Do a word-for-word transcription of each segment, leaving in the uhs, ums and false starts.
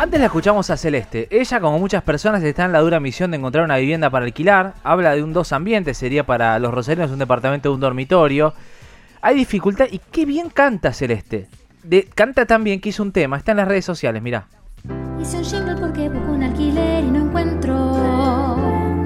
Antes la escuchamos a Celeste. Ella, como muchas personas, está en la dura misión de encontrar una vivienda para alquilar. Habla de un dos ambientes, sería para los rosarinos un departamento de un dormitorio. Hay dificultad y qué bien canta Celeste. De, canta tan bien que hizo un tema, está en las redes sociales, mirá. Hice un jingle porque busco un alquiler y no encuentro.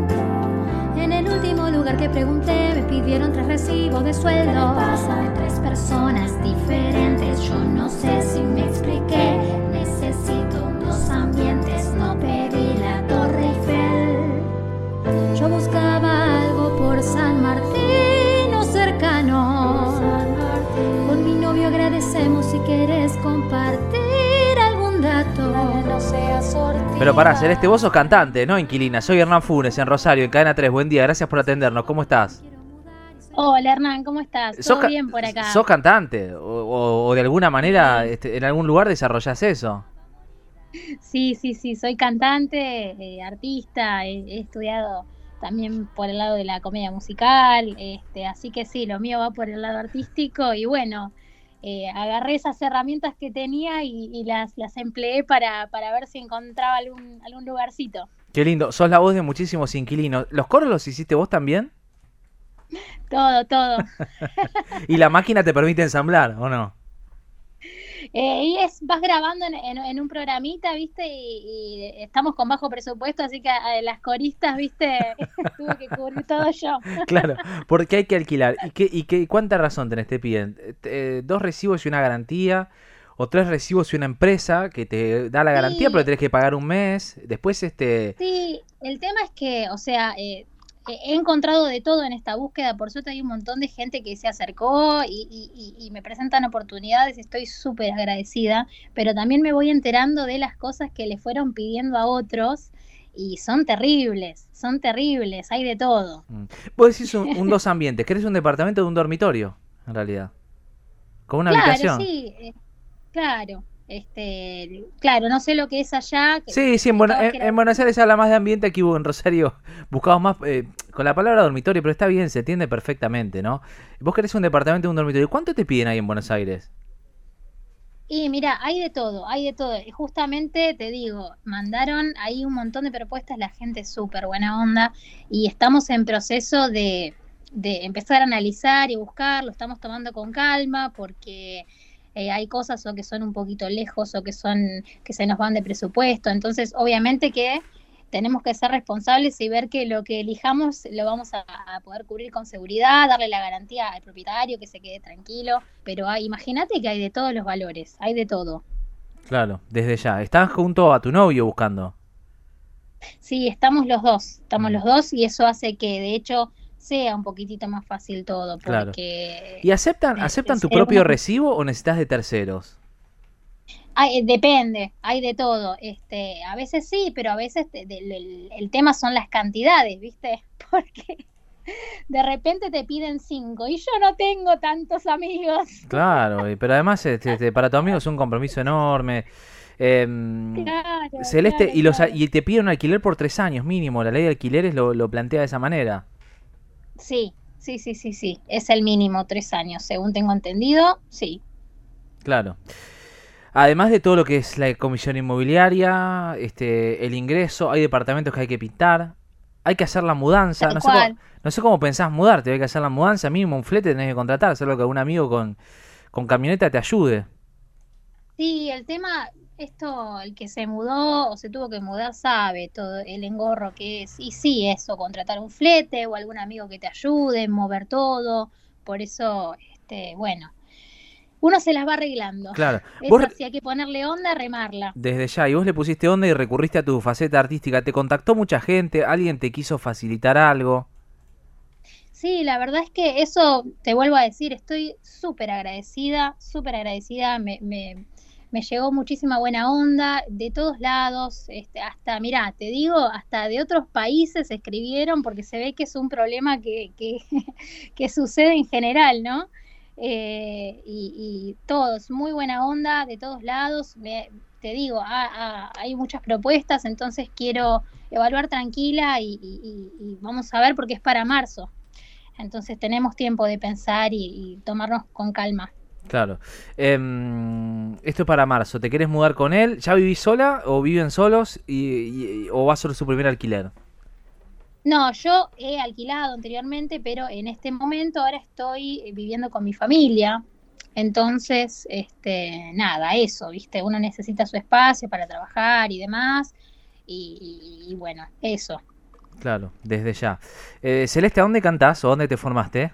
En el último lugar que pregunté me pidieron tres recibos de sueldo. De tres personas diferentes, yo no sé si me expliqué. Necesito unos ambientes, no pedí la Torre Eiffel. Yo buscaba algo por San Martín o cercano. Con mi novio agradecemos si querés compartir algún dato. No seas sortida. Pero pará, Celeste, vos sos cantante, ¿no? Inquilina. Soy Hernán Funes, en Rosario, en Cadena tres. Buen día, gracias por atendernos. ¿Cómo estás? Hola Hernán, ¿cómo estás? ¿Todo bien por acá? ¿Sos cantante? ¿O, o, o de alguna manera este, en algún lugar desarrollás eso? Sí, sí, sí, soy cantante, eh, artista, he, he estudiado también por el lado de la comedia musical, este, así que sí, lo mío va por el lado artístico y bueno, eh, agarré esas herramientas que tenía y, y las, las empleé para, para ver si encontraba algún, algún lugarcito. Qué lindo, sos la voz de muchísimos inquilinos. ¿Los coros los hiciste vos también? Todo, todo. ¿Y la máquina te permite ensamblar o no? Eh, y es, vas grabando en, en, en un programita, ¿viste? Y, y estamos con bajo presupuesto, así que a, a las coristas, ¿viste? Tuve que cubrir todo yo. Claro, porque hay que alquilar. ¿Y qué, y qué, cuánta razón tenés? Te piden eh, dos recibos y una garantía, o tres recibos y una empresa que te da la garantía, sí, pero tenés que pagar un mes. Después, este... Sí, el tema es que, o sea... Eh, he encontrado de todo en esta búsqueda, por suerte hay un montón de gente que se acercó y, y, y me presentan oportunidades, estoy súper agradecida, pero también me voy enterando de las cosas que le fueron pidiendo a otros y son terribles, son terribles, hay de todo. Vos decís un, un dos ambientes, ¿querés un departamento de un dormitorio, en realidad? ¿Con una claro, habitación? Sí, eh, claro. Este, claro, no sé lo que es allá. Que sí, sí, en, Buena, en, en Buenos Aires se habla más de ambiente, aquí en Rosario buscamos más eh, con la palabra dormitorio, pero está bien, se entiende perfectamente, ¿no? Vos querés un departamento de un dormitorio, ¿cuánto te piden ahí en Buenos Aires? Y mira, hay de todo, hay de todo. Y justamente te digo, mandaron ahí un montón de propuestas, la gente es súper buena onda y estamos en proceso de, de empezar a analizar y buscar, lo estamos tomando con calma porque... Eh, hay cosas o que son un poquito lejos o que son que se nos van de presupuesto, entonces obviamente que tenemos que ser responsables y ver que lo que elijamos lo vamos a, a poder cubrir con seguridad, darle la garantía al propietario que se quede tranquilo, pero ah, imagínate que hay de todos los valores, hay de todo. Claro, desde ya. ¿Estás junto a tu novio buscando? Sí, estamos los dos, estamos los dos y eso hace que de hecho sea un poquitito más fácil todo, porque... Claro. ¿Y aceptan, eh, aceptan tu propio una... recibo o necesitas de terceros? Hay, depende, hay de todo. Este, a veces sí, pero a veces te, de, el, el tema son las cantidades, ¿viste? Porque de repente te piden cinco y yo no tengo tantos amigos. Claro, pero además este, este, para tu amigo es un compromiso enorme. Eh, claro, Celeste, claro, y, los, claro. y te piden un alquiler por tres años mínimo. La ley de alquileres lo, lo plantea de esa manera. Sí, sí, sí, sí, sí. Es el mínimo, tres años, según tengo entendido, sí. Claro. Además de todo lo que es la comisión inmobiliaria, este, el ingreso, hay departamentos que hay que pintar, hay que hacer la mudanza. No sé, cómo, no sé cómo pensás mudarte, hay que hacer la mudanza, mínimo un flete tenés que contratar, hacerlo que algún amigo con, con camioneta te ayude. Sí, el tema, esto, el que se mudó o se tuvo que mudar sabe todo el engorro que es. Y sí, eso, contratar un flete o algún amigo que te ayude, mover todo. Por eso, este, bueno, uno se las va arreglando. Claro. Eso ¿Vos... sí, hay que ponerle onda, remarla. Desde ya, y vos le pusiste onda y recurriste a tu faceta artística. ¿Te contactó mucha gente? ¿Alguien te quiso facilitar algo? Sí, la verdad es que eso, te vuelvo a decir, estoy súper agradecida, súper agradecida, me... me Me llegó muchísima buena onda de todos lados, este, hasta, mirá, te digo, hasta de otros países escribieron porque se ve que es un problema que, que, que sucede en general, ¿no? Eh, y, y todos, muy buena onda de todos lados, me, te digo, ah, ah, hay muchas propuestas, entonces quiero evaluar tranquila y, y, y vamos a ver porque es para marzo. Entonces tenemos tiempo de pensar y, y tomarnos con calma. Claro. Eh, esto es para marzo. ¿Te querés mudar con él? ¿Ya vivís sola o viven solos y, y, o va a ser su primer alquiler? No, yo he alquilado anteriormente, pero en este momento ahora estoy viviendo con mi familia. Entonces, este, nada, eso, ¿viste? Uno necesita su espacio para trabajar y demás. Y, y, y bueno, eso. Claro, desde ya. Eh, Celeste, ¿a dónde cantás o dónde te formaste?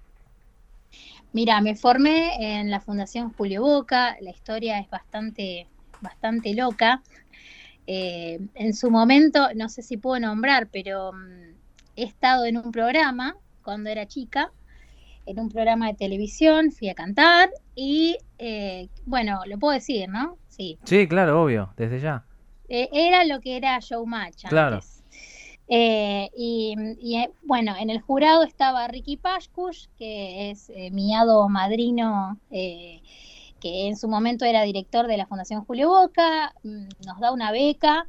Mira, me formé en la Fundación Julio Boca. La historia es bastante, bastante loca. Eh, en su momento, no sé si puedo nombrar, pero um, he estado en un programa cuando era chica, en un programa de televisión, fui a cantar y, eh, bueno, lo puedo decir, ¿no? Sí. Sí, claro, obvio, desde ya. Eh, era lo que era Showmatch antes. Claro. Eh, y, y, bueno, en el jurado estaba Ricky Pashkush, que es eh, mi hado madrino, eh, que en su momento era director de la Fundación Julio Boca, nos da una beca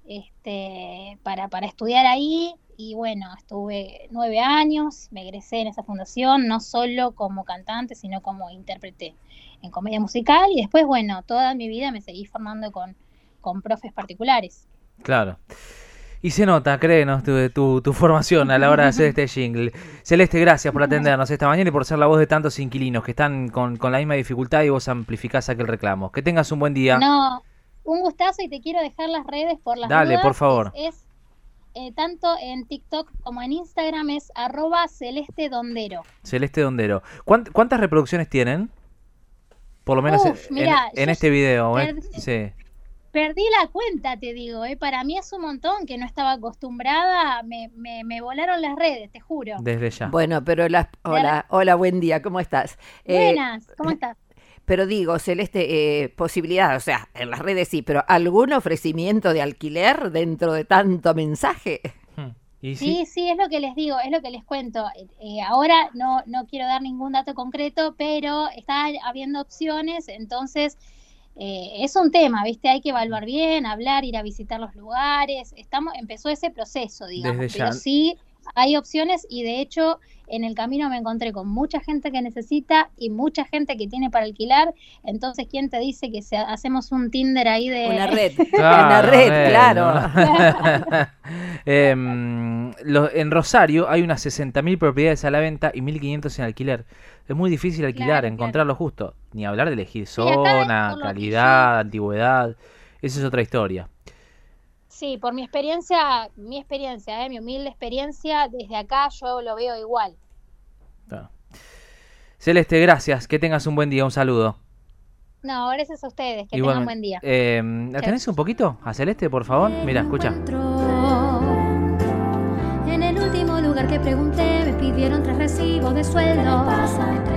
este, para, para estudiar ahí, y bueno, estuve nueve años, me egresé en esa fundación, no solo como cantante, sino como intérprete en comedia musical, y después, bueno, toda mi vida me seguí formando con, con profes particulares. Claro. Y se nota, créenos, tu, tu, tu formación a la hora de hacer este jingle. Celeste, gracias por atendernos esta mañana y por ser la voz de tantos inquilinos que están con, con la misma dificultad y vos amplificás aquel reclamo. Que tengas un buen día. No, un gustazo, y te quiero dejar las redes por las Dale, dudas. por favor. Es, es eh, tanto en TikTok como en Instagram es arroba Celeste Dondero. Celeste Dondero. ¿Cuánt, ¿Cuántas reproducciones tienen? Por lo menos Uf, en, mirá, en, en este video. ¿eh? Perdí, sí. perdí la cuenta, te digo. ¿eh? Para mí es un montón, que no estaba acostumbrada. Me, me, me volaron las redes, te juro. Desde ya. Bueno, pero las, hola, hola, buen día, ¿cómo estás? Buenas, eh, ¿cómo estás? Pero digo, Celeste, eh, posibilidad, o sea, en las redes sí, pero ¿algún ofrecimiento de alquiler dentro de tanto mensaje? ¿Y sí? sí, sí, es lo que les digo, es lo que les cuento. Eh, ahora no, no quiero dar ningún dato concreto, pero está habiendo opciones, entonces eh, es un tema, ¿viste? Hay que evaluar bien, hablar, ir a visitar los lugares. Estamos, empezó ese proceso, digamos, Desde pero ya. sí hay opciones, y de hecho en el camino me encontré con mucha gente que necesita y mucha gente que tiene para alquilar. Entonces, ¿quién te dice que se, hacemos un Tinder ahí de... Una red, claro, una red, red claro. ¿no? eh, lo, en Rosario hay unas sesenta mil propiedades a la venta y mil quinientas en alquiler. Es muy difícil alquilar, Claro, encontrarlo justo. Ni hablar de elegir Sí, acá, zona, por lo que calidad, yo- antigüedad. Esa es otra historia. Sí, por mi experiencia, mi experiencia, eh, mi humilde experiencia, desde acá yo lo veo igual. Claro. Celeste, gracias. Que tengas un buen día. Un saludo. No, gracias a ustedes, que Igualmente. tengan buen día. Eh, ¿La tenés un poquito a Celeste, por favor? Mira, escucha. En el último lugar que pregunté me pidieron tres recibos de sueldo.